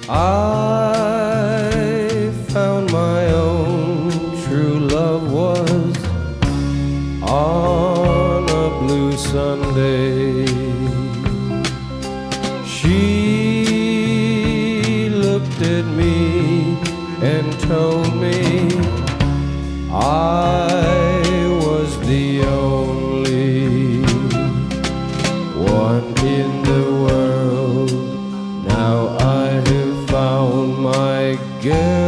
I found my own true love was on a blue Sunday. She looked at me and told me I was the only one in the world. Now I have found my girl.